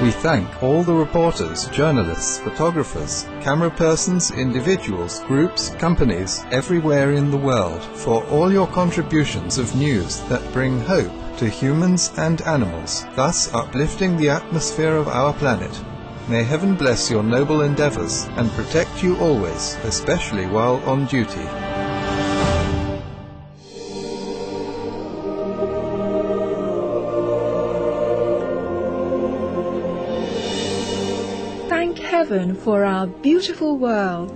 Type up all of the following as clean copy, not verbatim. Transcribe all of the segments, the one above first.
We thank all the reporters, journalists, photographers, camera persons, individuals, groups, companies, everywhere in the world, for all your contributions of news that bring hope to humans and animals, thus uplifting the atmosphere of our planet. May heaven bless your noble endeavors and protect you always, especially while on duty. Thank heaven for our beautiful world.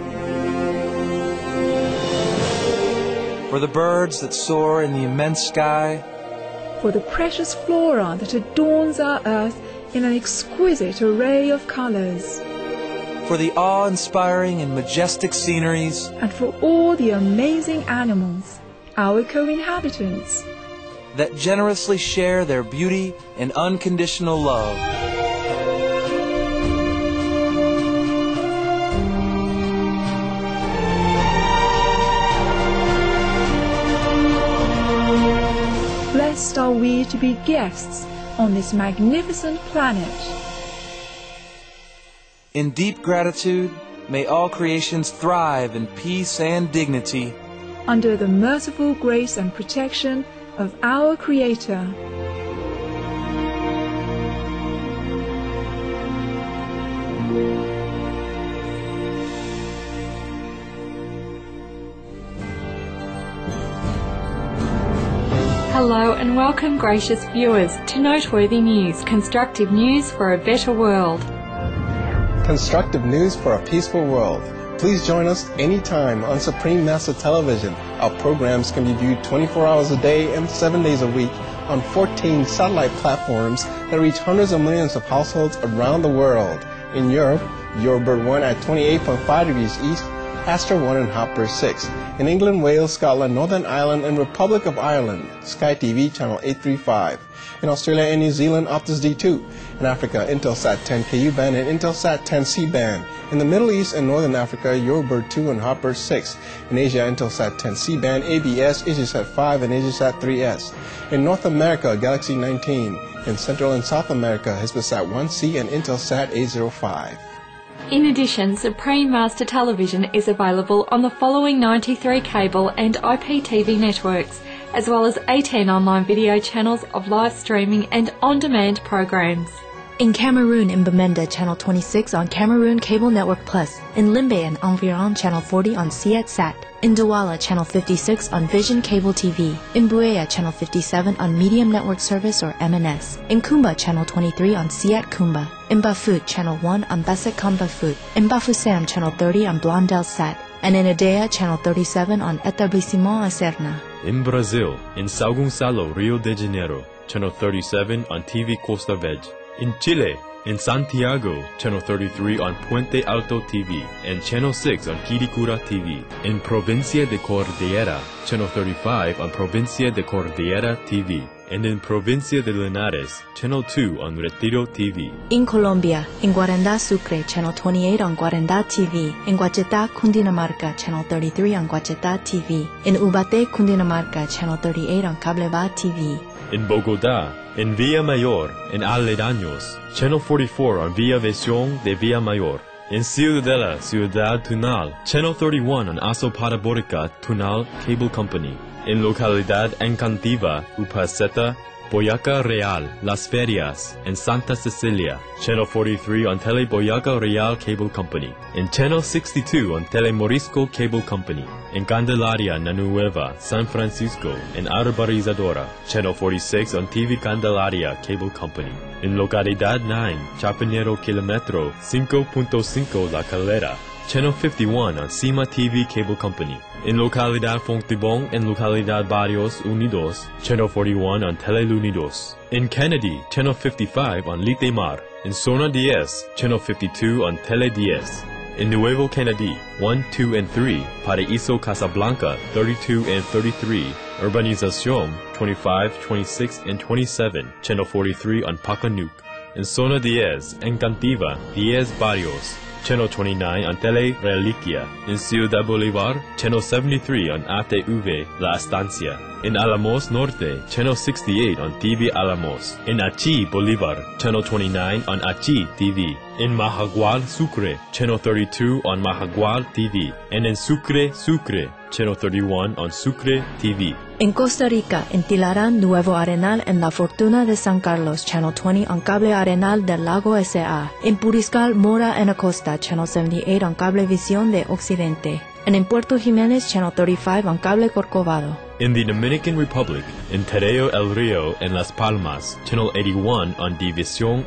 For the birds that soar in the immense sky. For the precious flora that adorns our earth in an exquisite array of colors. For the awe-inspiring and majestic sceneries. And for all the amazing animals, our co-inhabitants, that generously share their beauty and unconditional love. Blessed are we to be guests on this magnificent planet. In deep gratitude, may all creations thrive in peace and dignity. Under the merciful grace and protection of our Creator. Hello and welcome, gracious viewers, to Noteworthy News, constructive news for a better world. Constructive news for a peaceful world. Please join us anytime on Supreme Master Television. Our programs can be viewed 24 hours a day and 7 days a week on 14 satellite platforms that reach hundreds of millions of households around the world. In Europe, Eurobird 1 at 28.5 degrees east, Astra 1 and Hopper 6. In England, Wales, Scotland, Northern Ireland, and Republic of Ireland, Sky TV channel 835. In Australia and New Zealand, Optus D2. In Africa, Intelsat 10 KU band and Intelsat 10 C band. In the Middle East and Northern Africa, Eurobird 2 and Hopper 6. In Asia, Intelsat 10 C band, ABS, Asiasat 5, and Asiasat 3S. In North America, Galaxy 19. In Central and South America, Hispasat 1C and Intelsat 805. In addition, Supreme Master Television is available on the following 93 cable and IPTV networks, as well as 18 online video channels of live streaming and on-demand programs. In Cameroon, in Bamenda, Channel 26 on Cameroon Cable Network Plus. In Limbe and Environ, Channel 40 on Sietsat. In Douala, Channel 56 on Vision Cable TV. In Buea, Channel 57 on Medium Network Service or MNS. In Kumba, Channel 23 on Siat Kumba. In Bafut, Channel 1 on Basekam Bafut. In Bafoussam, Channel 30 on Blondel Sat. And in Adea, Channel 37 on Etablissement Acerna. In Brazil, in São Gonçalo, Rio de Janeiro, Channel 37 on TV Costa Verde. In Chile, in Santiago, Channel 33 on Puente Alto TV and Channel 6 on Quiricura TV. In Provincia de Cordillera, Channel 35 on Provincia de Cordillera TV. And in Provincia de Linares, Channel 2 on Retiro TV. In Colombia, in Guaranda Sucre, Channel 28 on Guaranda TV. In Guachetá, Cundinamarca, Channel 33 on Guachetá TV. In Ubaté, Cundinamarca, Channel 38 on Cableva TV. In Bogotá, in Villa Mayor, in Aledaños, Channel 44 on Villa Visión de Villa Mayor. In Ciudadela, Ciudad Tunal, Channel 31 on Asopata Borica Tunal Cable Company. In Localidad Encantiva, Upaceta, Boyaca Real, Las Ferias, and Santa Cecilia, Channel 43 on Tele Boyaca Real Cable Company. In Channel 62 on Tele Morisco Cable Company. In Candelaria, Nanueva, San Francisco, and Arborizadora, Channel 46 on TV Candelaria Cable Company. In Localidad 9, Chapinero Kilometro 5.5 La Calera, Channel 51 on Cima TV Cable Company. In Localidad Fontibón and Localidad Barrios Unidos, Channel 41 on Telelunidos. In Kennedy, Channel 55 on Litemar. In Zona 10, Channel 52 on Tele 10. In Nuevo Kennedy, 1, 2, and 3, Paraíso Casablanca, 32 and 33, Urbanización, 25, 26, and 27, Channel 43 on Pacanuc. In Zona 10, Encantiva, 10 Barrios, Channel 29 on Tele Reliquia. In Ciudad Bolivar, Channel 73 on ATV La Estancia. In Alamos Norte, Channel 68 on TV Alamos. In Achi, Bolivar, Channel 29 on Achi TV. In Mahagual, Sucre, Channel 32 on Mahagual TV. And in Sucre, Channel 31 on Sucre TV. In Costa Rica, in Tilarán, Nuevo Arenal, and La Fortuna de San Carlos, Channel 20 on Cable Arenal del Lago S.A. In Puriscal, Mora, and Acosta, Channel 78 on Cablevisión de Occidente. And in Puerto Jiménez, Channel 35 on Cable Corcovado. In the Dominican Republic, in Terreo El Rio and Las Palmas, Channel 81 on División.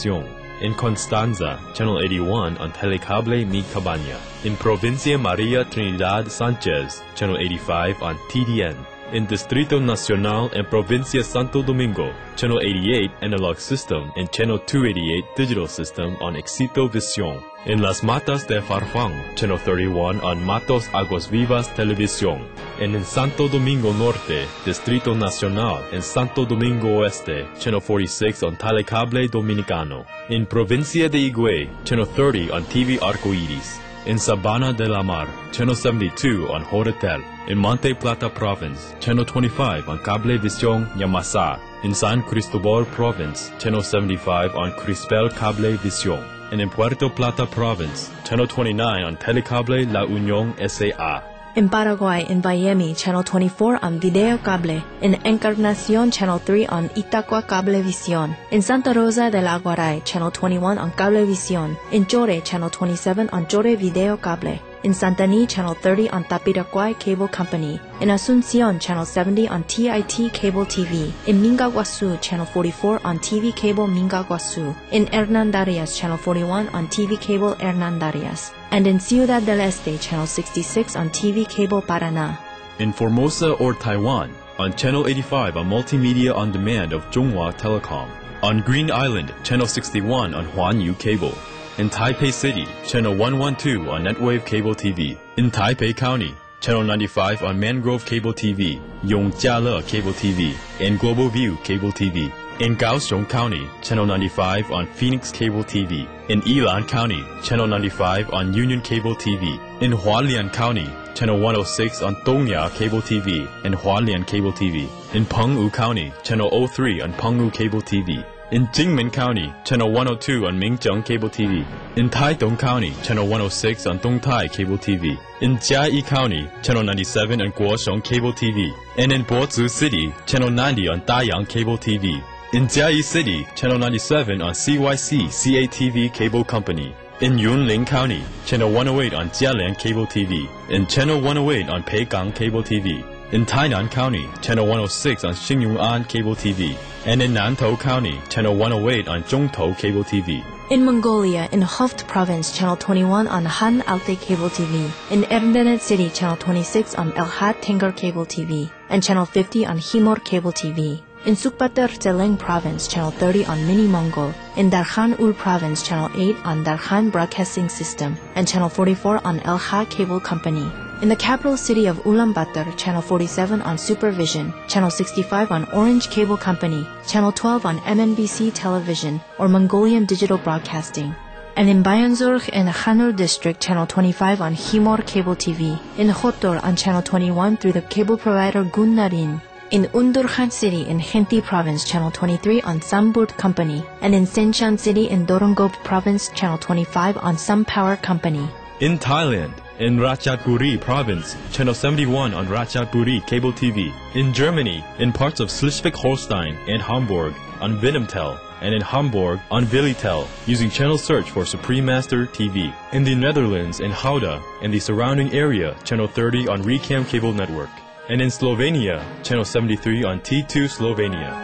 In Constanza, Channel 81 on Telecable Mi Cabaña. In Provincia María Trinidad Sánchez, Channel 85 on TDN. In Distrito Nacional and Provincia Santo Domingo, Channel 88 Analog System and Channel 288 Digital System on Éxito Visión. In Las Matas de Farfán, Channel 31 on Matos Aguas Vivas Televisión. And in Santo Domingo Norte, Distrito Nacional and Santo Domingo Oeste, Channel 46 on Telecable Dominicano. In Provincia de Higüey, Channel 30 on TV Arcoiris. In Sabana de la Mar, Channel 72 on Horetel. In Monte Plata Province, Channel 25 on Cablevisión Yamasá. In San Cristobal Province, Channel 75 on Crispel Cablevisión. And in Puerto Plata Province, Channel 29 on Telecable La Unión S.A. In Paraguay, in Miami, Channel 24 on Video Cable. In Encarnación, Channel 3 on Itacua Cablevisión. In Santa Rosa del Aguaray, Channel 21 on Cablevisión. In Chore, Channel 27 on Chore Video Cable. In Santaní, Channel 30 on Tapiraquay Cable Company. In Asunción, Channel 70 on TIT Cable TV. In Mingaguasu, Channel 44 on TV Cable Mingaguasu. In Hernandarias, Channel 41 on TV Cable Hernandarias. And in Ciudad del Este, Channel 66 on TV Cable Paraná. In Formosa or Taiwan, on Channel 85 on Multimedia On Demand of Zhonghua Telecom. On Green Island, Channel 61 on Huanyu Cable. In Taipei City, Channel 112 on Netwave Cable TV. In Taipei County, Channel 95 on Mangrove Cable TV, Yongjiale Cable TV, and Global View Cable TV. In Kaohsiung County, Channel 95 on Phoenix Cable TV. In Yilan County, Channel 95 on Union Cable TV. In Hualien County, Channel 106 on Dongya Cable TV and Hualien Cable TV. In Penghu County, Channel 03 on Penghu Cable TV. In Jingmen County, Channel 102 on Minjiang Cable TV. In Taidong County, Channel 106 on Dongtai Cable TV. In Jiayi County, Channel 97 on Guosheng Cable TV. And in Bozu City, Channel 90 on Dayang Cable TV. In Jiayi City, Channel 97 on CYC CATV Cable Company. In Yunlin County, Channel 108 on Jialian Cable TV. And Channel 108 on Peigang Cable TV. In Tainan County, Channel 106 on Xingyuan Cable TV. And in Nantou County, Channel 108 on Zhongtou Cable TV. In Mongolia, in Hoft Province, Channel 21 on Han Alte Cable TV. In Erdenet City, Channel 26 on El Had Tengar Cable TV. And Channel 50 on Himor Cable TV. In Sukbatar Zeleng Province, Channel 30 on Mini Mongol. In Darkhan Ul Province, Channel 8 on Darkhan Broadcasting System. And Channel 44 on El Ha Cable Company. In the capital city of Ulaanbaatar, Channel 47 on Supervision, Channel 65 on Orange Cable Company, Channel 12 on MNBC Television or Mongolian Digital Broadcasting. And in Bayanzurg in Khanur District, Channel 25 on Himor Cable TV. In Khotor on Channel 21 through the cable provider Gunnarin. In Undurkhan City in Khenti Province, Channel 23 on Samburt Company. And in Senshan City in Dorongop Province, Channel 25 on Some Power Company. In Thailand, in Ratchaburi Province, Channel 71 on Ratchaburi Cable TV. In Germany, in parts of Schleswig-Holstein and Hamburg on Vinumtel, and in Hamburg on Vilitel, using channel search for Supreme Master TV. In the Netherlands, in Gouda and the surrounding area, Channel 30 on Recam Cable Network. And in Slovenia, Channel 73 on T2 Slovenia.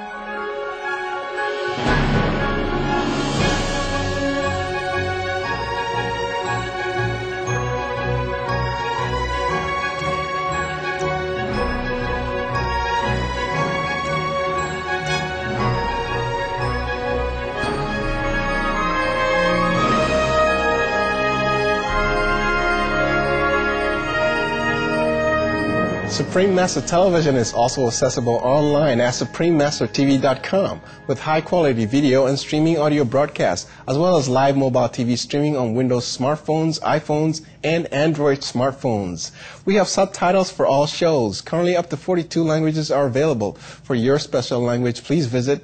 Supreme Master Television is also accessible online at suprememastertv.com with high-quality video and streaming audio broadcasts, as well as live mobile TV streaming on Windows smartphones, iPhones, and Android smartphones. We have subtitles for all shows. Currently, up to 42 languages are available. For your special language, please visit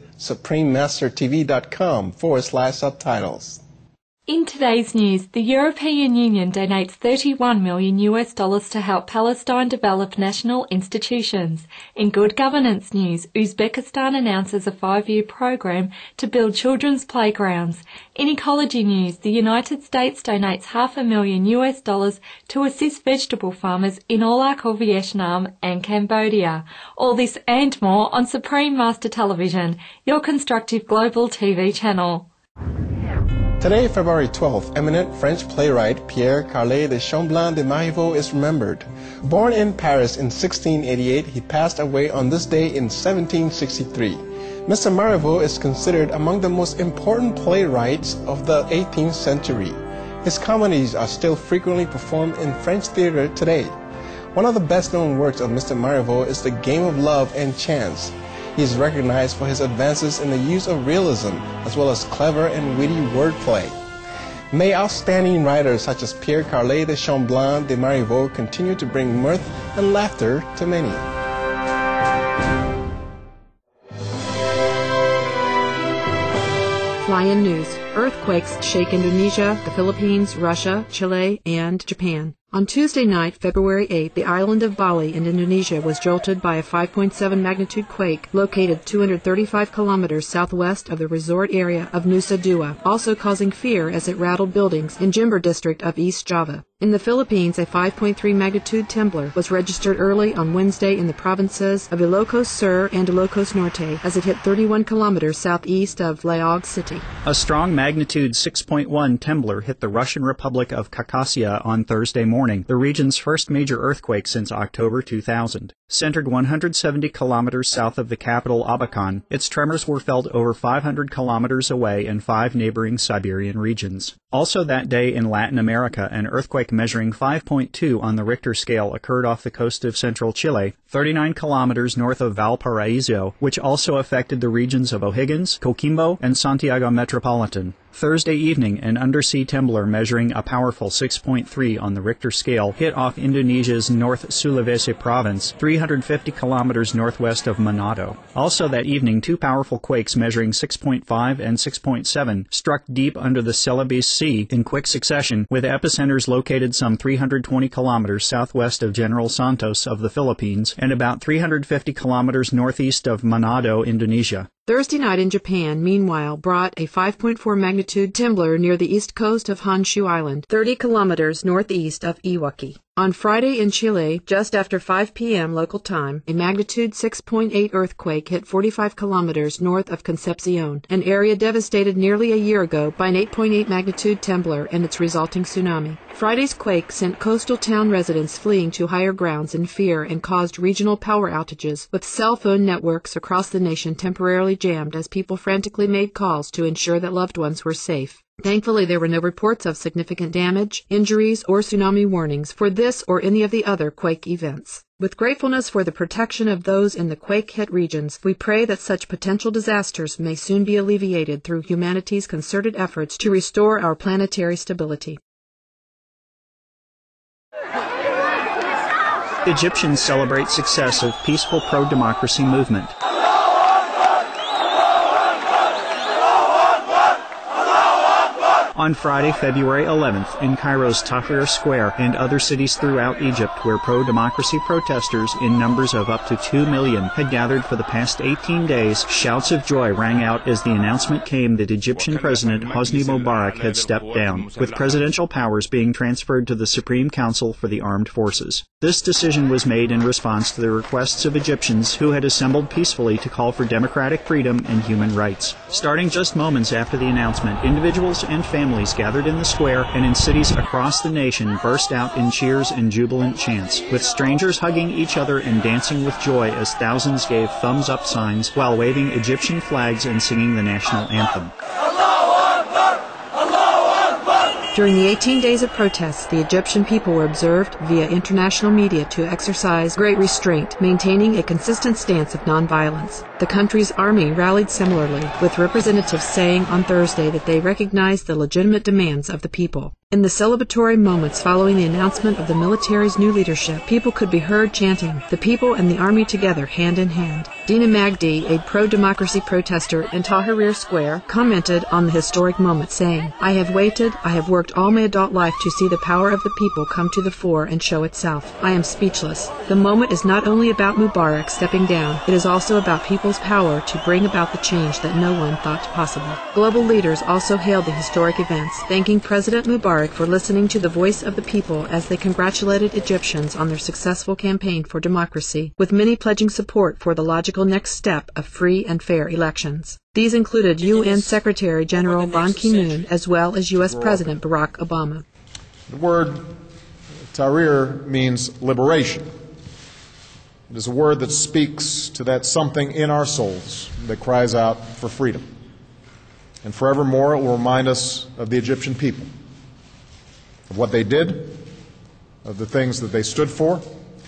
suprememastertv.com/subtitles. In today's news, the European Union donates $31 million to help Palestine develop national institutions. In good governance news, Uzbekistan announces a 5-year program to build children's playgrounds. In ecology news, the United States donates $500,000 to assist vegetable farmers in Olak, Vietnam and Cambodia. All this and more on Supreme Master Television, your constructive global TV channel. Today, February 12th, eminent French playwright Pierre Carlet de Champlain de Marivaux is remembered. Born in Paris in 1688, he passed away on this day in 1763. Mr. Marivaux is considered among the most important playwrights of the 18th century. His comedies are still frequently performed in French theater today. One of the best-known works of Mr. Marivaux is The Game of Love and Chance. He is recognized for his advances in the use of realism, as well as clever and witty wordplay. May outstanding writers such as Pierre Carlet de Champlain de Marivaux continue to bring mirth and laughter to many. Fly-in news. Earthquakes shake Indonesia, the Philippines, Russia, Chile, and Japan. On Tuesday night, February 8th, the island of Bali in Indonesia was jolted by a 5.7 magnitude quake located 235 kilometers southwest of the resort area of Nusa Dua, also causing fear as it rattled buildings in Jimber district of East Java. In the Philippines, a 5.3 magnitude temblor was registered early on Wednesday in the provinces of Ilocos Sur and Ilocos Norte as it hit 31 kilometers southeast of Laog City. A strong magnitude 6.1 temblor hit the Russian Republic of Khakassia on Thursday morning, the region's first major earthquake since October 2000. Centered 170 kilometers south of the capital Abakan, its tremors were felt over 500 kilometers away in 5 neighboring Siberian regions. Also that day in Latin America, an earthquake measuring 5.2 on the Richter scale occurred off the coast of central Chile, 39 kilometers north of Valparaiso, which also affected the regions of O'Higgins, Coquimbo, and Santiago Metropolitan. Thursday evening, an undersea temblor measuring a powerful 6.3 on the Richter scale hit off Indonesia's North Sulawesi province, 350 kilometers northwest of Manado. Also that evening, 2 powerful quakes measuring 6.5 and 6.7 struck deep under the Celebes Sea in quick succession, with epicenters located some 320 kilometers southwest of General Santos of the Philippines and about 350 kilometers northeast of Manado, Indonesia. Thursday night in Japan, meanwhile, brought a 5.4 magnitude temblor near the east coast of Honshu Island, 30 kilometers northeast of Iwaki. On Friday in Chile, just after 5 p.m. local time, a magnitude 6.8 earthquake hit 45 kilometers north of Concepcion, an area devastated nearly a year ago by an 8.8 magnitude temblor and its resulting tsunami. Friday's quake sent coastal town residents fleeing to higher grounds in fear and caused regional power outages, with cell phone networks across the nation temporarily jammed as people frantically made calls to ensure that loved ones were safe. Thankfully, there were no reports of significant damage, injuries, or tsunami warnings for this or any of the other quake events. With gratefulness for the protection of those in the quake-hit regions, we pray that such potential disasters may soon be alleviated through humanity's concerted efforts to restore our planetary stability. Egyptians celebrate success of peaceful pro-democracy movement. On Friday, February 11th, in Cairo's Tahrir Square and other cities throughout Egypt where pro-democracy protesters in numbers of up to 2 million had gathered for the past 18 days, shouts of joy rang out as the announcement came that Egyptian President Hosni Mubarak had stepped down, with presidential powers being transferred to the Supreme Council for the Armed Forces. This decision was made in response to the requests of Egyptians who had assembled peacefully to call for democratic freedom and human rights. Starting just moments after the announcement, individuals and families gathered in the square and in cities across the nation burst out in cheers and jubilant chants, with strangers hugging each other and dancing with joy as thousands gave thumbs-up signs while waving Egyptian flags and singing the national anthem. During the 18 days of protests, the Egyptian people were observed via international media to exercise great restraint, maintaining a consistent stance of nonviolence. The country's army rallied similarly, with representatives saying on Thursday that they recognized the legitimate demands of the people. In the celebratory moments following the announcement of the military's new leadership, people could be heard chanting, "The people and the army together, hand in hand." Dina Magdi, a pro-democracy protester in Tahrir Square, commented on the historic moment, saying, "I have waited, I have worked all my adult life to see the power of the people come to the fore and show itself. I am speechless. The moment is not only about Mubarak stepping down, it is also about people's power to bring about the change that no one thought possible." Global leaders also hailed the historic events, thanking President Mubarak for listening to the voice of the people as they congratulated Egyptians on their successful campaign for democracy, with many pledging support for the logical next step of free and fair elections. These included UN Secretary General Ban Ki-moon as well as U.S. President Barack Obama. The word Tahrir means liberation. It is a word that speaks to that something in our souls that cries out for freedom. And forevermore it will remind us of the Egyptian people, of what they did, of the things that they stood for,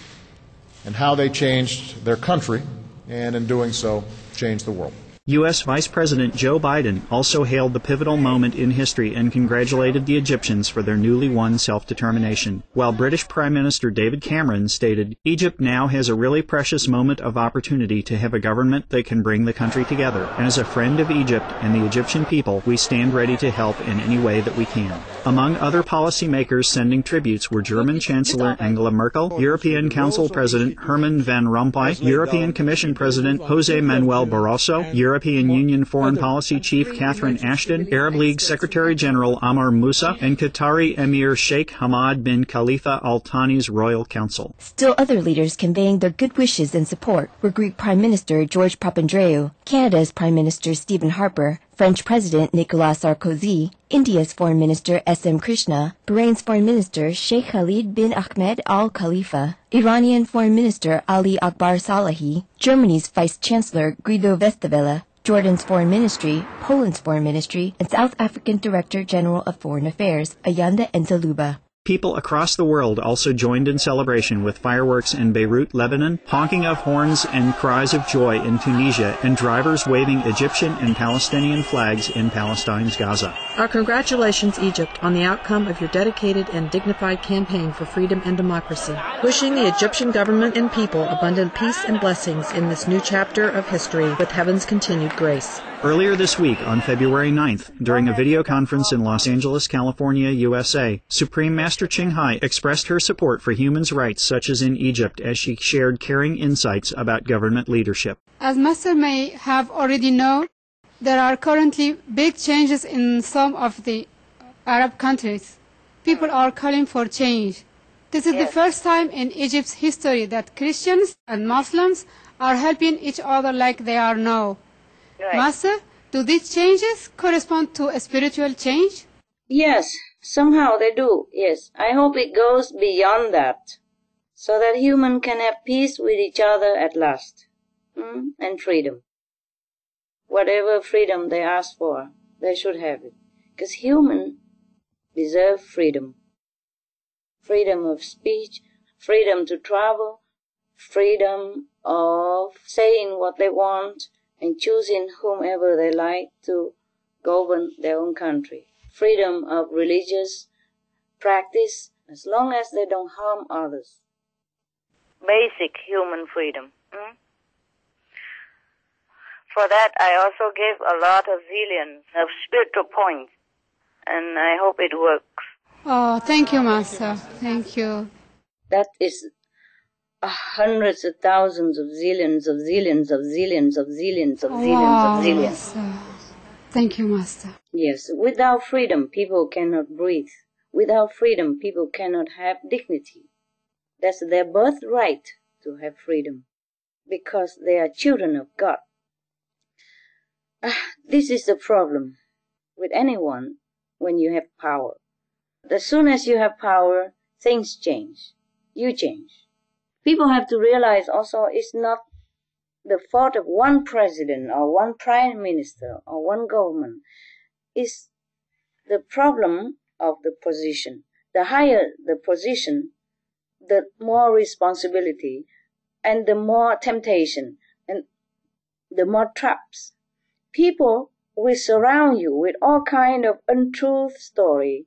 and how they changed their country, and in doing so, changed the world. U.S. Vice President Joe Biden also hailed the pivotal moment in history and congratulated the Egyptians for their newly won self-determination, while British Prime Minister David Cameron stated, "Egypt now has a really precious moment of opportunity to have a government that can bring the country together, and as a friend of Egypt and the Egyptian people, we stand ready to help in any way that we can." Among other policymakers sending tributes were German Chancellor Angela Merkel, European Council President Herman Van Rompuy, European Commission President José Manuel Barroso, European Union Foreign Policy Chief Catherine Ashton, Arab League Secretary General Ammar Moussa, and Qatari Emir Sheikh Hamad bin Khalifa Al Thani's Royal Council. Still other leaders conveying their good wishes and support were Greek Prime Minister George Papandreou, Canada's Prime Minister Stephen Harper, French President Nicolas Sarkozy, India's Foreign Minister S.M. Krishna, Bahrain's Foreign Minister Sheikh Khalid bin Ahmed Al Khalifa, Iranian Foreign Minister Ali Akbar Salahi, Germany's Vice Chancellor Guido Westerwelle, Jordan's Foreign Ministry, Poland's Foreign Ministry, and South African Director General of Foreign Affairs, Ayanda Ntaluba. People across the world also joined in celebration with fireworks in Beirut, Lebanon, honking of horns and cries of joy in Tunisia, and drivers waving Egyptian and Palestinian flags in Palestine's Gaza. Our congratulations, Egypt, on the outcome of your dedicated and dignified campaign for freedom and democracy. Wishing the Egyptian government and people abundant peace and blessings in this new chapter of history with heaven's continued grace. Earlier this week, on February 9th, during a video conference in Los Angeles, California, USA, Supreme Master Ching Hai expressed her support for human rights such as in Egypt as she shared caring insights about government leadership. As Master may have already known, there are currently big changes in some of the Arab countries. People are calling for change. This is the first time in Egypt's history that Christians and Muslims are helping each other like they are now. Right. Master, do these changes correspond to a spiritual change? Yes, somehow they do, yes. I hope it goes beyond that, so that humans can have peace with each other at last, and freedom. Whatever freedom they ask for, they should have it. Because humans deserve freedom. Freedom of speech, freedom to travel, freedom of saying what they want, and choosing whomever they like to govern their own country. Freedom of religious practice, as long as they don't harm others. Basic human freedom. For that, I also gave a lot of zillions of spiritual points, and I hope it works. Oh, thank you, Master. Thank you. That is hundreds of thousands of zillions of zillions of zillions of zillions of zillions of zillions. Master. Thank you, Master. Yes, without freedom, people cannot breathe. Without freedom, people cannot have dignity. That's their birthright to have freedom, because they are children of God. This is the problem with anyone when you have power. As soon as you have power, things change. You change. People have to realize also it's not the fault of one president or one prime minister or one government. It's the problem of the position. The higher the position, the more responsibility and the more temptation and the more traps. People will surround you with all kind of untruth story,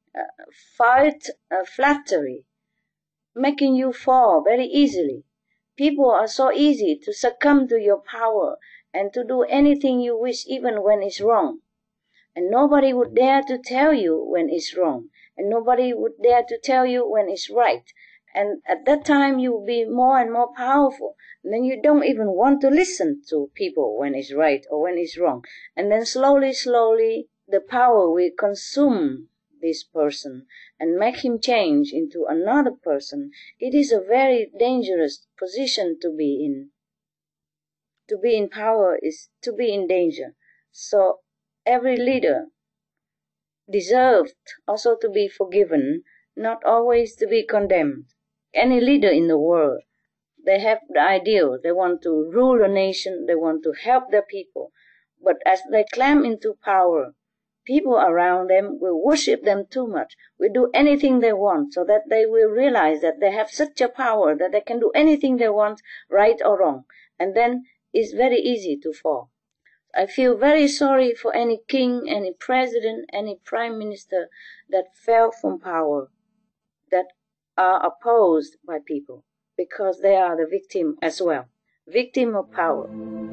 flattery, making you fall very easily. People are so easy to succumb to your power and to do anything you wish even when it's wrong. And nobody would dare to tell you when it's wrong. And nobody would dare to tell you when it's right. And at that time you will be more and more powerful. And then you don't even want to listen to people when it's right or when it's wrong. And then slowly, the power will consume this person and make him change into another person. It is a very dangerous position to be in. To be in power is to be in danger. So every leader deserved also to be forgiven, not always to be condemned. Any leader in the world, they have the ideal. They want to rule a nation. They want to help their people. But as they climb into power, people around them will worship them too much, will do anything they want, so that they will realize that they have such a power that they can do anything they want, right or wrong. And then it's very easy to fall. I feel very sorry for any king, any president, any prime minister that fell from power, that are opposed by people, because they are the victim as well, victim of power.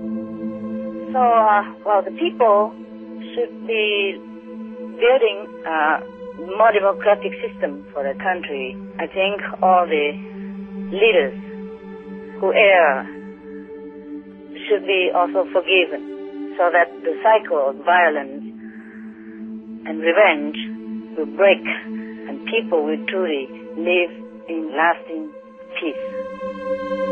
So, the people should be building a more democratic system for the country. I think all the leaders who err should be also forgiven, so that the cycle of violence and revenge will break and people will truly live in lasting peace.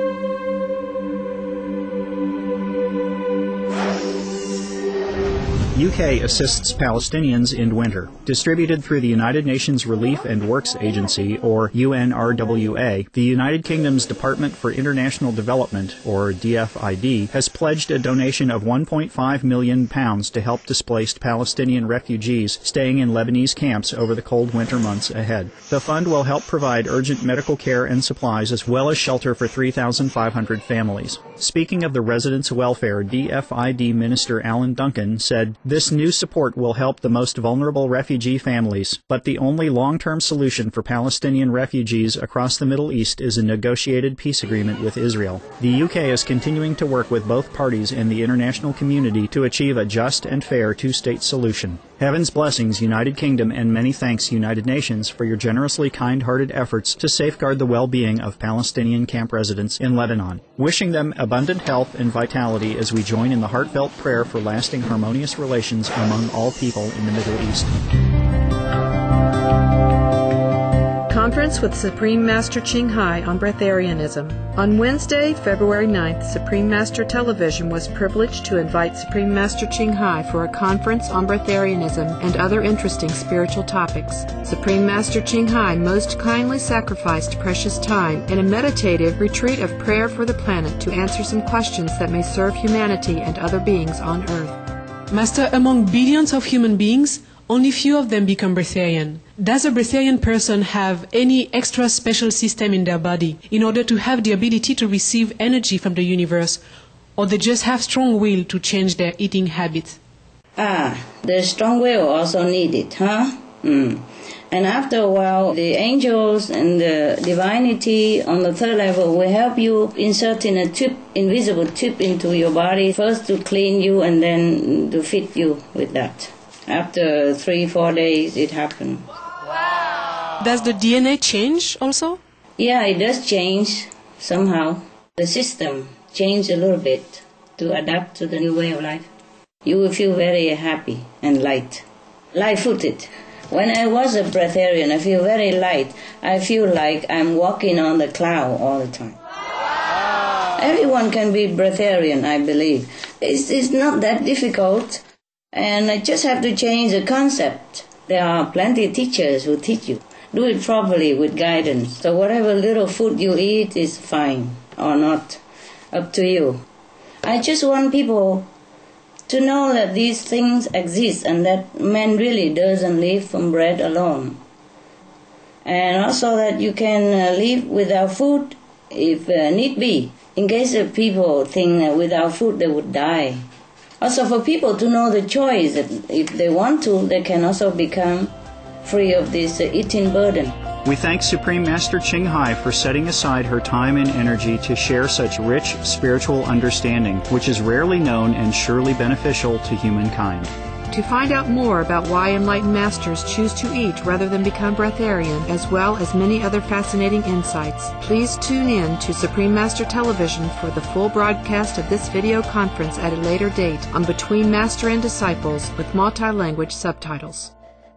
UK assists Palestinians in winter. Distributed through the United Nations Relief and Works Agency, or UNRWA, the United Kingdom's Department for International Development, or DFID, has pledged a donation of £1.5 million to help displaced Palestinian refugees staying in Lebanese camps over the cold winter months ahead. The fund will help provide urgent medical care and supplies as well as shelter for 3,500 families. Speaking of the residents' welfare, DFID Minister Alan Duncan said, "This new support will help the most vulnerable refugee families, but the only long-term solution for Palestinian refugees across the Middle East is a negotiated peace agreement with Israel. The UK is continuing to work with both parties and the international community to achieve a just and fair two-state solution. Heaven's blessings, United Kingdom, and many thanks, United Nations, for your generously kind-hearted efforts to safeguard the well-being of Palestinian camp residents in Lebanon. Wishing them abundant health and vitality as we join in the heartfelt prayer for lasting harmonious relations among all people in the Middle East." Conference with Supreme Master Ching Hai on Breatharianism. On Wednesday, February 9th, Supreme Master Television was privileged to invite Supreme Master Ching Hai for a conference on Breatharianism and other interesting spiritual topics. Supreme Master Ching Hai most kindly sacrificed precious time in a meditative retreat of prayer for the planet to answer some questions that may serve humanity and other beings on Earth. Master, among billions of human beings, only few of them become breatharian. Does a breatharian person have any extra special system in their body in order to have the ability to receive energy from the universe, or they just have strong will to change their eating habits? The strong will also needed, huh? And after a while, the angels and the divinity on the third level will help you insert in a tube, invisible tube into your body, first to clean you and then to feed you with that. After 3-4 days, it happened. Wow! Does the DNA change also? Yeah, it does change somehow. The system changed a little bit to adapt to the new way of life. You will feel very happy and light, light-footed. When I was a breatharian, I feel very light. I feel like I'm walking on the cloud all the time. Wow. Everyone can be breatharian, I believe. It's not that difficult. And I just have to change the concept. There are plenty of teachers who teach you. Do it properly with guidance. So whatever little food you eat is fine or not. Up to you. I just want people to know that these things exist and that man really doesn't live from bread alone. And also that you can live without food if need be, in case people think that without food they would die. Also for people to know the choice that if they want to, they can also become free of this eating burden. We thank Supreme Master Ching Hai for setting aside her time and energy to share such rich spiritual understanding, which is rarely known and surely beneficial to humankind. To find out more about why enlightened masters choose to eat rather than become breatharian, as well as many other fascinating insights, please tune in to Supreme Master Television for the full broadcast of this video conference at a later date on Between Master and Disciples with multi-language subtitles.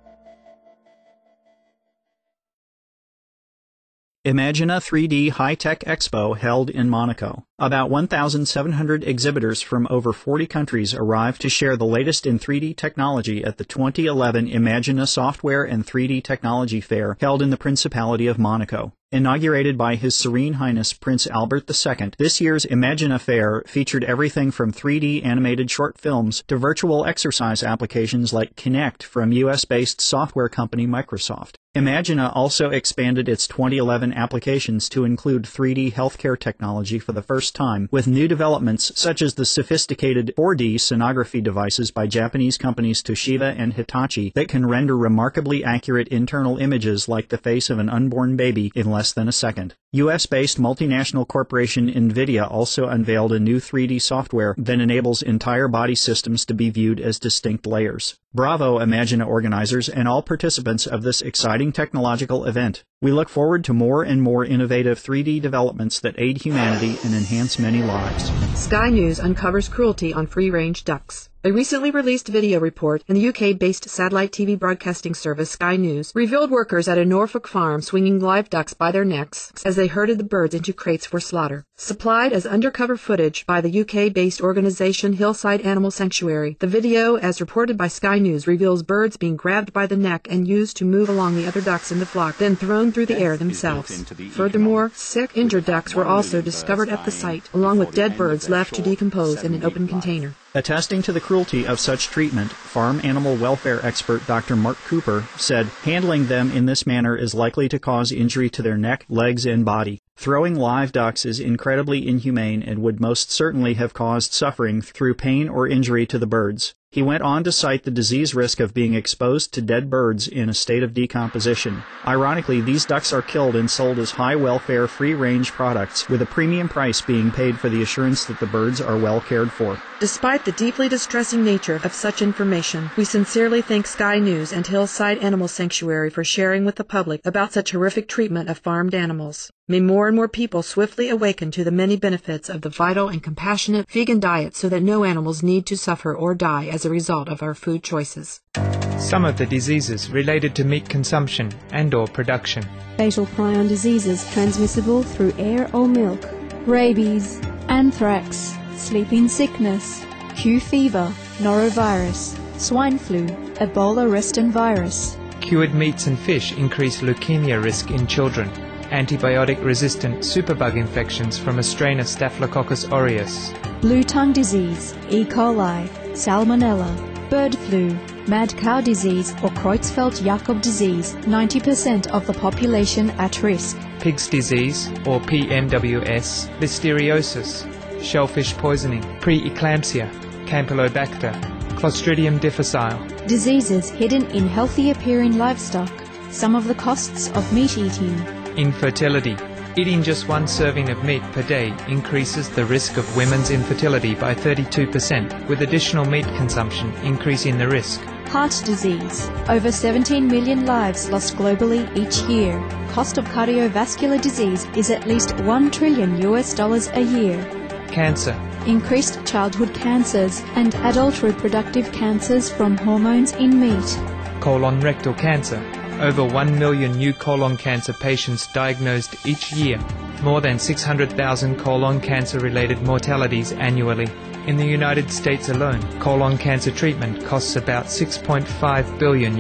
Imagina 3D High-Tech Expo held in Monaco. About 1,700 exhibitors from over 40 countries arrived to share the latest in 3D technology at the 2011 Imagina Software and 3D Technology Fair held in the Principality of Monaco. Inaugurated by His Serene Highness Prince Albert II, this year's Imagina Fair featured everything from 3D animated short films to virtual exercise applications like Kinect from US-based software company Microsoft. Imagina also expanded its 2011 applications to include 3D healthcare technology for the first time, with new developments such as the sophisticated 4D sonography devices by Japanese companies Toshiba and Hitachi that can render remarkably accurate internal images like the face of an unborn baby in less than a second. US-based multinational corporation NVIDIA also unveiled a new 3D software that enables entire body systems to be viewed as distinct layers. Bravo, Imagina organizers and all participants of this exciting technological event. We look forward to more and more innovative 3D developments that aid humanity and enhance many lives. Sky News uncovers cruelty on free-range ducks. A recently released video report in the UK-based satellite TV broadcasting service Sky News revealed workers at a Norfolk farm swinging live ducks by their necks as they herded the birds into crates for slaughter. Supplied as undercover footage by the UK-based organization Hillside Animal Sanctuary, the video, as reported by Sky News, reveals birds being grabbed by the neck and used to move along the other ducks in the flock, then thrown through the air themselves. Furthermore, sick, injured ducks were also discovered at the site, along with dead birds left to decompose in an open container. Attesting to the cruelty of such treatment, farm animal welfare expert Dr. Mark Cooper said, handling them in this manner is likely to cause injury to their neck, legs, and body. Throwing live ducks is incredibly inhumane and would most certainly have caused suffering through pain or injury to the birds. He went on to cite the disease risk of being exposed to dead birds in a state of decomposition. Ironically, these ducks are killed and sold as high-welfare, free-range products, with a premium price being paid for the assurance that the birds are well cared for. Despite the deeply distressing nature of such information, we sincerely thank Sky News and Hillside Animal Sanctuary for sharing with the public about such horrific treatment of farmed animals. May more and more people swiftly awaken to the many benefits of the vital and compassionate vegan diet so that no animals need to suffer or die as a result of our food choices. Some of the diseases related to meat consumption and/or production. Fatal prion diseases transmissible through air or milk. Rabies, anthrax, sleeping sickness, Q fever, norovirus, swine flu, Ebola resistant virus. Cured meats and fish increase leukemia risk in children. Antibiotic-resistant superbug infections from a strain of Staphylococcus aureus. Blue tongue disease, E. coli, salmonella, bird flu, mad cow disease or Creutzfeldt-Jakob disease, 90% of the population at risk. Pig's disease, or PMWS, listeriosis, shellfish poisoning, preeclampsia, Campylobacter, Clostridium difficile. Diseases hidden in healthy-appearing livestock, some of the costs of meat eating. Infertility. Eating just one serving of meat per day increases the risk of women's infertility by 32%, with additional meat consumption increasing the risk. Heart disease. Over 17 million lives lost globally each year. Cost of cardiovascular disease is at least $1 trillion a year. Cancer. Increased childhood cancers and adult reproductive cancers from hormones in meat. Colon rectal cancer. Over 1 million new colon cancer patients diagnosed each year. More than 600,000 colon cancer-related mortalities annually. In the United States alone, colon cancer treatment costs about $6.5 billion.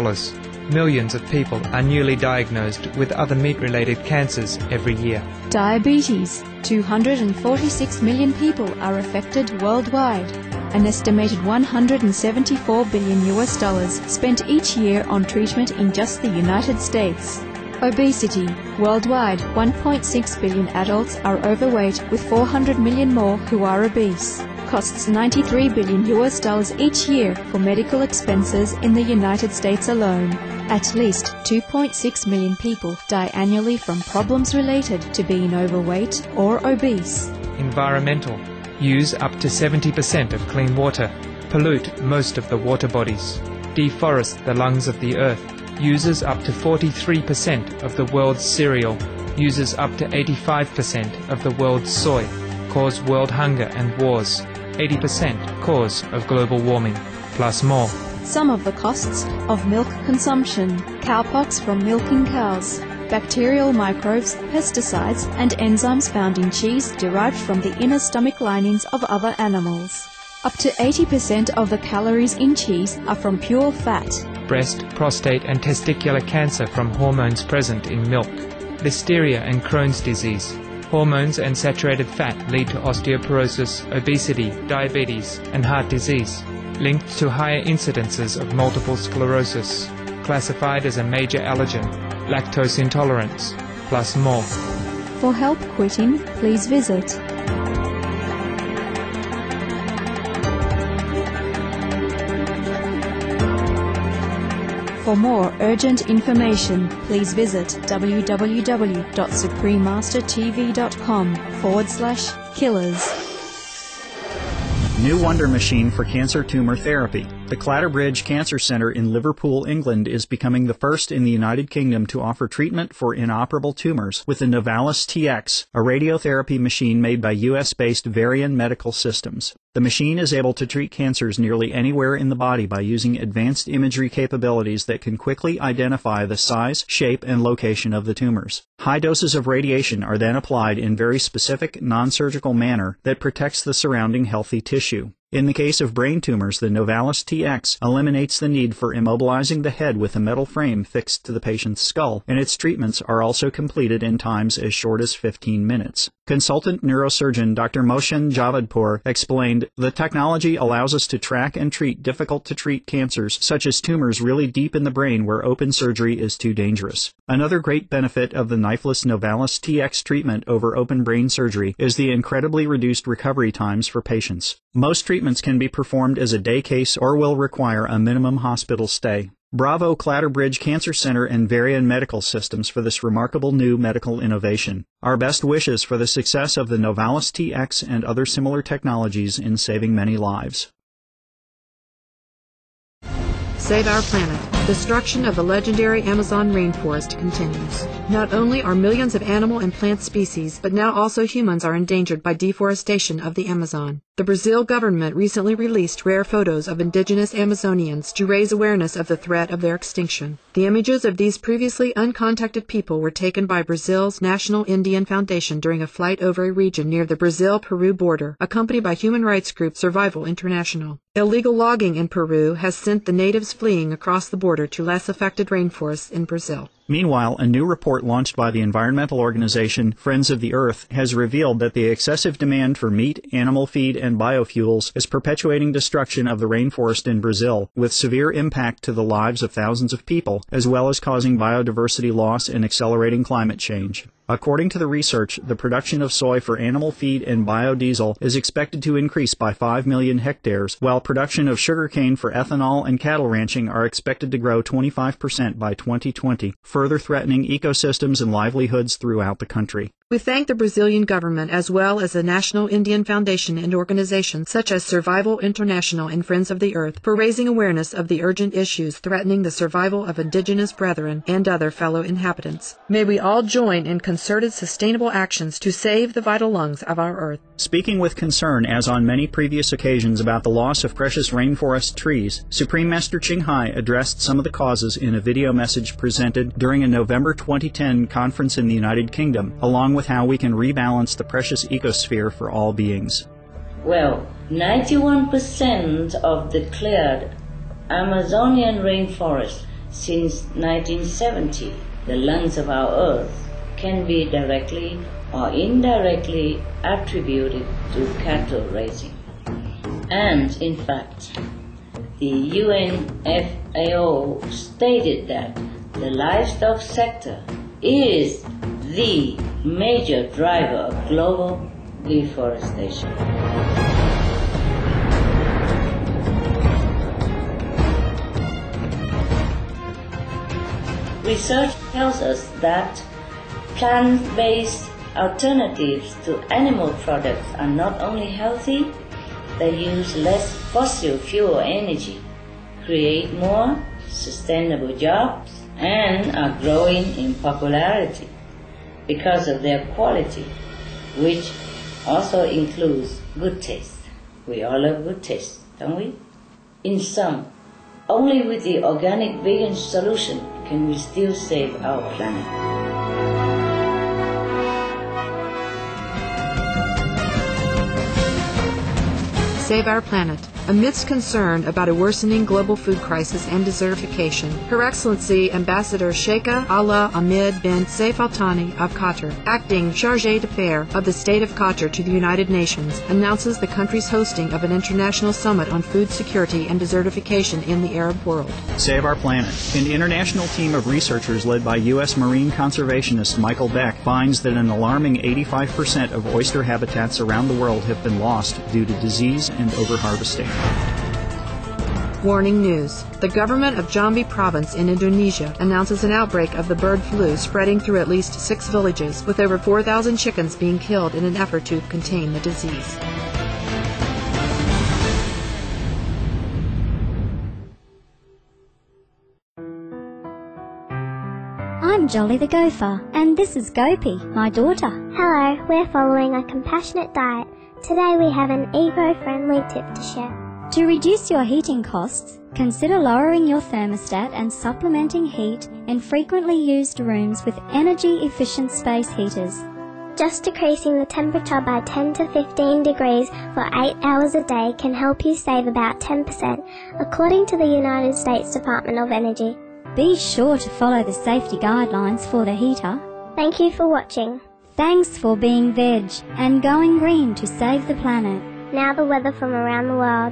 Millions of people are newly diagnosed with other meat-related cancers every year. Diabetes. 246 million people are affected worldwide. An estimated $174 billion spent each year on treatment in just the United States. Obesity. Worldwide, 1.6 billion adults are overweight, with 400 million more who are obese. Costs $93 billion each year for medical expenses in the United States alone. At least 2.6 million people die annually from problems related to being overweight or obese. Environmental. Use up to 70% of clean water. Pollute most of the water bodies. Deforest the lungs of the earth. Uses up to 43% of the world's cereal. Uses up to 85% of the world's soy. Cause world hunger and wars. 80% cause of global warming, plus more. Some of the costs of milk consumption: cowpox from milking cows, bacterial microbes, pesticides, and enzymes found in cheese derived from the inner stomach linings of other animals. Up to 80% of the calories in cheese are from pure fat. Breast, prostate, and testicular cancer from hormones present in milk. Listeria and Crohn's disease. Hormones and saturated fat lead to osteoporosis, obesity, diabetes, and heart disease, linked to higher incidences of multiple sclerosis, classified as a major allergen, lactose intolerance, plus more. For help quitting, please visit For more urgent information, please visit www.suprememastertv.com/killers. New wonder machine for cancer tumor therapy. The Clatterbridge Cancer Center in Liverpool, England is becoming the first in the United Kingdom to offer treatment for inoperable tumors with the Novalis TX, a radiotherapy machine made by US-based Varian Medical Systems. The machine is able to treat cancers nearly anywhere in the body by using advanced imagery capabilities that can quickly identify the size, shape, and location of the tumors. High doses of radiation are then applied in very specific, non-surgical manner that protects the surrounding healthy tissue. In the case of brain tumors, the Novalis TX eliminates the need for immobilizing the head with a metal frame fixed to the patient's skull, and its treatments are also completed in times as short as 15 minutes. Consultant neurosurgeon Dr. Mohsen Javadpour explained, "The technology allows us to track and treat difficult-to-treat cancers, such as tumors really deep in the brain where open surgery is too dangerous." Another great benefit of the knifeless Novalis TX treatment over open brain surgery is the incredibly reduced recovery times for patients. Most treatments can be performed as a day case or will require a minimum hospital stay. Bravo Clatterbridge Cancer Center and Varian Medical Systems for this remarkable new medical innovation. Our best wishes for the success of the Novalis TX and other similar technologies in saving many lives. Save our planet. Destruction of the legendary Amazon rainforest continues. Not only are millions of animal and plant species, but now also humans are endangered by deforestation of the Amazon. The Brazil government recently released rare photos of indigenous Amazonians to raise awareness of the threat of their extinction. The images of these previously uncontacted people were taken by Brazil's National Indian Foundation during a flight over a region near the Brazil-Peru border, accompanied by human rights group Survival International. Illegal logging in Peru has sent the natives fleeing across the border to less affected rainforests in Brazil. Meanwhile, a new report launched by the environmental organization Friends of the Earth has revealed that the excessive demand for meat, animal feed, and biofuels is perpetuating destruction of the rainforest in Brazil, with severe impact to the lives of thousands of people, as well as causing biodiversity loss and accelerating climate change. According to the research, the production of soy for animal feed and biodiesel is expected to increase by 5 million hectares, while production of sugarcane for ethanol and cattle ranching are expected to grow 25% by 2020, further threatening ecosystems and livelihoods throughout the country. We thank the Brazilian government as well as the National Indian Foundation and organizations such as Survival International and Friends of the Earth for raising awareness of the urgent issues threatening the survival of indigenous brethren and other fellow inhabitants. May we all join in concerted sustainable actions to save the vital lungs of our Earth. Speaking with concern, as on many previous occasions, about the loss of precious rainforest trees, Supreme Master Ching Hai addressed some of the causes in a video message presented during a November 2010 conference in the United Kingdom, along with how we can rebalance the precious ecosphere for all beings. Well, 91% of the cleared Amazonian rainforest since 1970, the lungs of our Earth, can be directly are indirectly attributed to cattle raising. And in fact, the UNFAO stated that the livestock sector is the major driver of global deforestation. Research tells us that plant-based alternatives to animal products are not only healthy, they use less fossil fuel energy, create more sustainable jobs, and are growing in popularity because of their quality, which also includes good taste. We all love good taste, don't we? In sum, only with the organic vegan solution can we still save our planet. Save Our Planet. Amidst concern about a worsening global food crisis and desertification, Her Excellency Ambassador Sheikha Ala Ahmed bin Saif Al Thani of Qatar, acting Chargé d'Affaires of the State of Qatar to the United Nations, announces the country's hosting of an international summit on food security and desertification in the Arab world. Save Our Planet. An international team of researchers led by U.S. marine conservationist Michael Beck finds that an alarming 85% of oyster habitats around the world have been lost due to disease and overharvesting. Warning news. The government of Jambi province in Indonesia announces an outbreak of the bird flu spreading through at least 6 villages, with over 4,000 chickens being killed in an effort to contain the disease. I'm Jolly the Gopher, and this is Gopi, my daughter. Hello, we're following a compassionate diet. Today we have an eco-friendly tip to share. To reduce your heating costs, consider lowering your thermostat and supplementing heat in frequently used rooms with energy-efficient space heaters. Just decreasing the temperature by 10 to 15 degrees for 8 hours a day can help you save about 10%, according to the United States Department of Energy. Be sure to follow the safety guidelines for the heater. Thank you for watching. Thanks for being veg and going green to save the planet. Now the weather from around the world.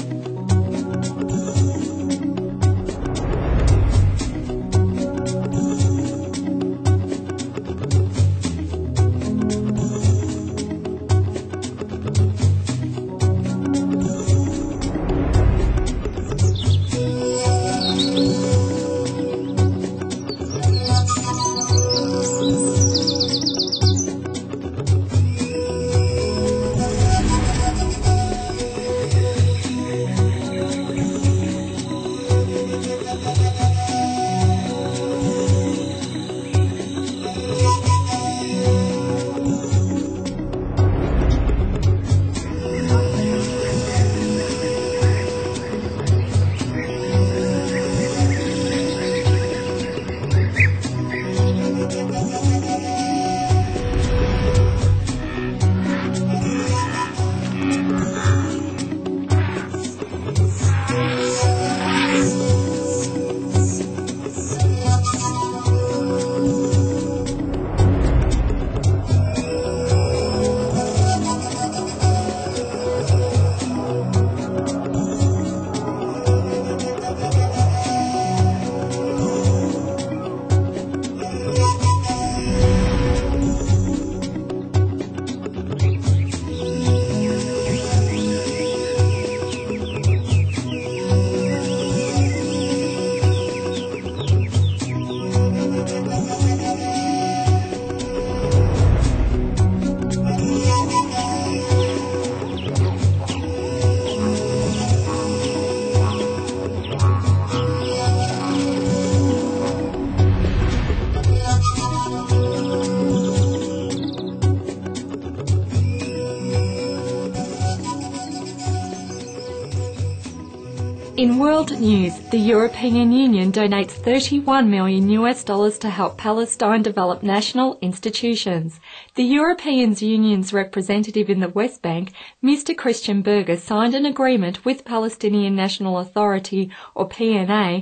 In world news, the European Union donates $31 million to help Palestine develop national institutions. The European Union's representative in the West Bank, Mr. Christian Berger, signed an agreement with Palestinian National Authority, or PNA,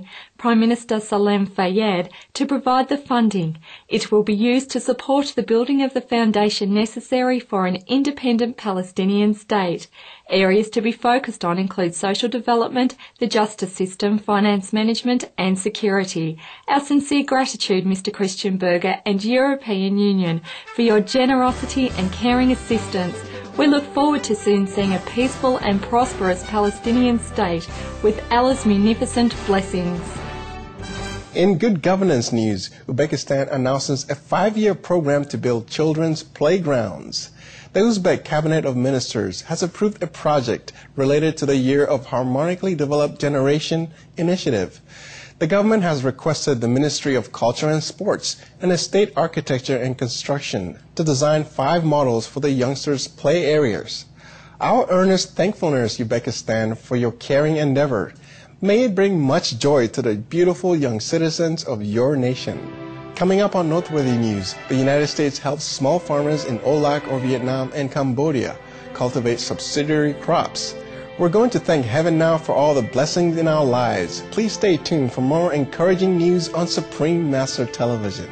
Prime Minister Salam Fayyad to provide the funding. It will be used to support the building of the foundation necessary for an independent Palestinian state. Areas to be focused on include social development, the justice system, finance management and security. Our sincere gratitude, Mr. Christian Berger and European Union, for your generosity and caring assistance. We look forward to soon seeing a peaceful and prosperous Palestinian state with Allah's munificent blessings. In good governance news, Uzbekistan announces a 5-year program to build children's playgrounds. The Uzbek Cabinet of Ministers has approved a project related to the Year of Harmonically Developed Generation initiative. The government has requested the Ministry of Culture and Sports and the State Architecture and Construction to design 5 models for the youngsters' play areas. Our earnest thankfulness, Uzbekistan, for your caring endeavor. May it bring much joy to the beautiful young citizens of your nation. Coming up on Noteworthy News, the United States helps small farmers in Olac or Vietnam and Cambodia cultivate subsidiary crops. We're going to thank heaven now for all the blessings in our lives. Please stay tuned for more encouraging news on Supreme Master Television.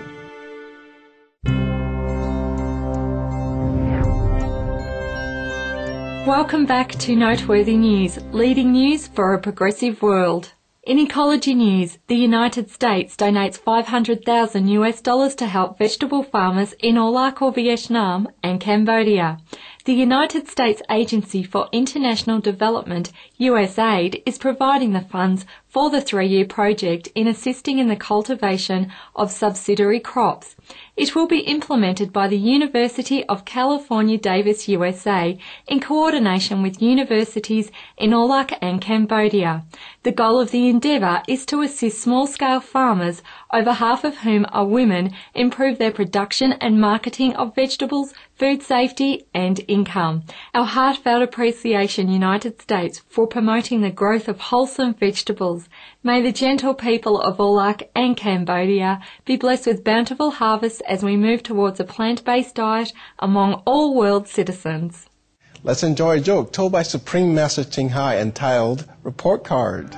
Welcome back to Noteworthy News, leading news for a progressive world. In ecology news, the United States donates $500,000 to help vegetable farmers in Olac or Vietnam and Cambodia. The United States Agency for International Development, USAID, is providing the funds for the 3-year project in assisting in the cultivation of subsidiary crops. It will be implemented by the University of California, Davis, USA, in coordination with universities in Olac and Cambodia. The goal of the endeavour is to assist small-scale farmers, over half of whom are women, improve their production and marketing of vegetables, food safety and income. Our heartfelt appreciation, United States, for promoting the growth of wholesome vegetables. May the gentle people of Olac and Cambodia be blessed with bountiful harvests as we move towards a plant-based diet among all world citizens. Let's enjoy a joke told by Supreme Master Ching Hai entitled Report Card.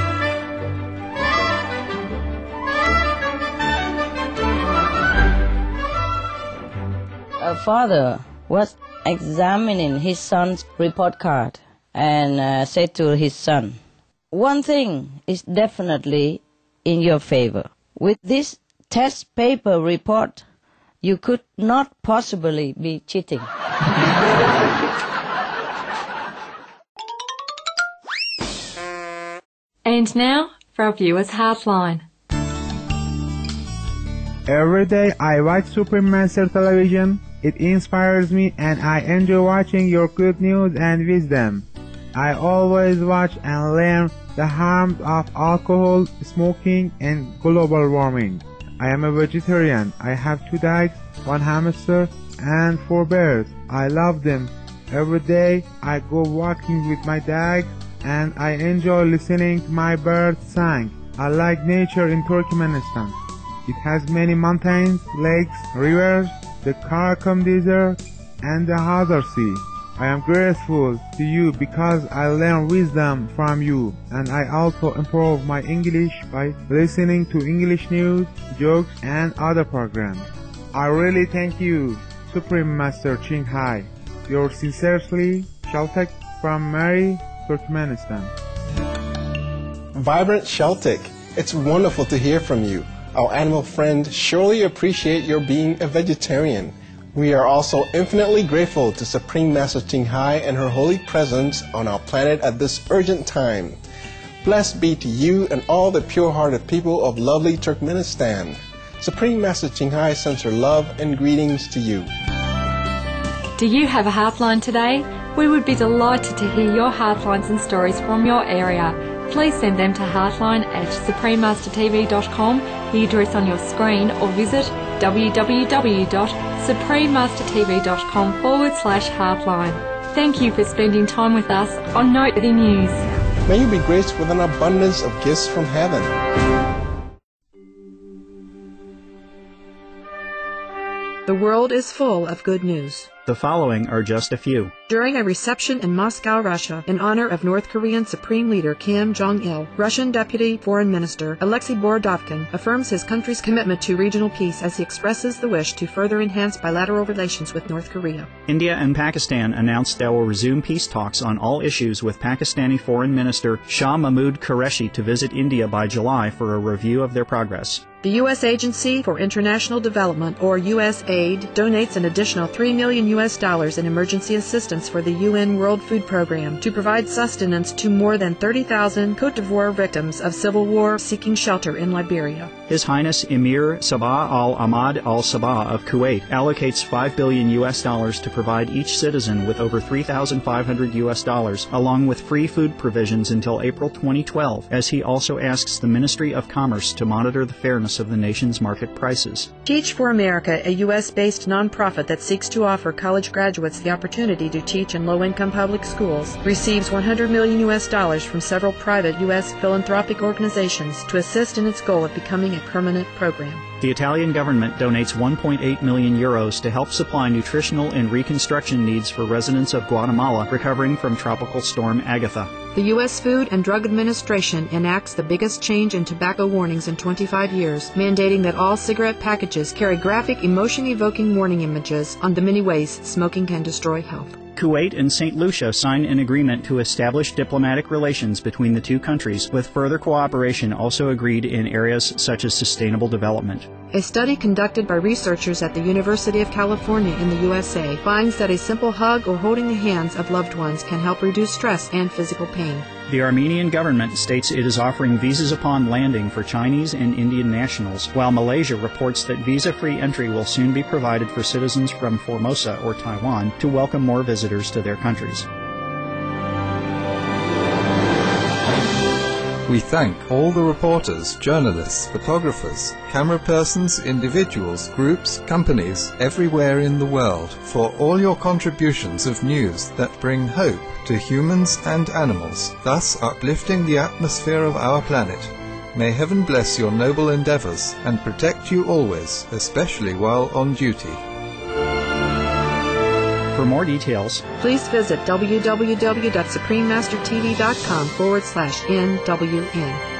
A father was examining his son's report card and said to his son, "One thing is definitely in your favor. With this test paper report, you could not possibly be cheating." And now for our viewers' heartline. Every day I watch Supreme Master Television. It inspires me and I enjoy watching your good news and wisdom. I always watch and learn the harms of alcohol, smoking and global warming. I am a vegetarian. I have 2 dogs, 1 hamster and 4 bears. I love them. Every day I go walking with my dogs and I enjoy listening to my birds sing. I like nature in Turkmenistan. It has many mountains, lakes, rivers, the Karakum Desert, and the Hazar Sea. I am grateful to you because I learn wisdom from you, and I also improve my English by listening to English news, jokes, and other programs. I really thank you, Supreme Master Ching Hai. Yours sincerely, Shaltek from Mary, Turkmenistan. Vibrant Shaltik, it's wonderful to hear from you. Our animal friend surely appreciate your being a vegetarian. We are also infinitely grateful to Supreme Master Ching Hai and her holy presence on our planet at this urgent time. Blessed be to you and all the pure-hearted people of lovely Turkmenistan. Supreme Master Ching Hai sends her love and greetings to you. Do you have a heartline today? We would be delighted to hear your heartlines and stories from your area. Please send them to heartline@suprememastertv.com, the address on your screen, or visit www.suprememastertv.com/heartline. Thank you for spending time with us on Noteworthy News. May you be graced with an abundance of gifts from heaven. The world is full of good news. The following are just a few. During a reception in Moscow, Russia, in honor of North Korean Supreme Leader Kim Jong-il, Russian Deputy Foreign Minister Alexei Borodovkin affirms his country's commitment to regional peace as he expresses the wish to further enhance bilateral relations with North Korea. India and Pakistan announced they will resume peace talks on all issues with Pakistani Foreign Minister Shah Mahmood Qureshi to visit India by July for a review of their progress. The U.S. Agency for International Development, or USAID, donates an additional $3 million in emergency assistance for the UN World Food Program to provide sustenance to more than 30,000 Côte d'Ivoire victims of civil war seeking shelter in Liberia. His Highness Emir Sabah al-Ahmad al-Sabah of Kuwait allocates $5 billion to provide each citizen with over $3,500 along with free food provisions until April 2012, as he also asks the Ministry of Commerce to monitor the fairness of the nation's market prices. Teach for America, a U.S.-based nonprofit that seeks to offer college graduates the opportunity to teach in low-income public schools, receives $100 million from several private U.S. philanthropic organizations to assist in its goal of becoming a permanent program. The Italian government donates 1.8 million euros to help supply nutritional and reconstruction needs for residents of Guatemala recovering from Tropical Storm Agatha. The U.S. Food and Drug Administration enacts the biggest change in tobacco warnings in 25 years, mandating that all cigarette packages carry graphic, emotion-evoking warning images on the many ways smoking can destroy health. Kuwait and St. Lucia sign an agreement to establish diplomatic relations between the two countries, with further cooperation also agreed in areas such as sustainable development. A study conducted by researchers at the University of California in the USA finds that a simple hug or holding the hands of loved ones can help reduce stress and physical pain. The Armenian government states it is offering visas upon landing for Chinese and Indian nationals, while Malaysia reports that visa-free entry will soon be provided for citizens from Formosa or Taiwan to welcome more visitors to their countries. We thank all the reporters, journalists, photographers, camera persons, individuals, groups, companies, everywhere in the world for all your contributions of news that bring hope to humans and animals, thus uplifting the atmosphere of our planet. May heaven bless your noble endeavors and protect you always, especially while on duty. For more details, please visit www.suprememastertv.com/NWN.